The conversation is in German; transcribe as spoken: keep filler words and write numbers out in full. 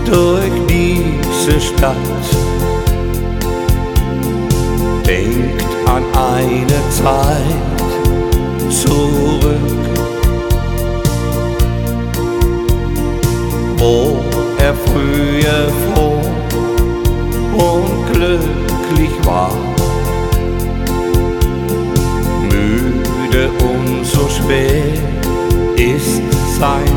durch diese Stadt, denkt an eine Zeit zurück, wo er früher froh und glücklich war. Müde und so schwer ist sein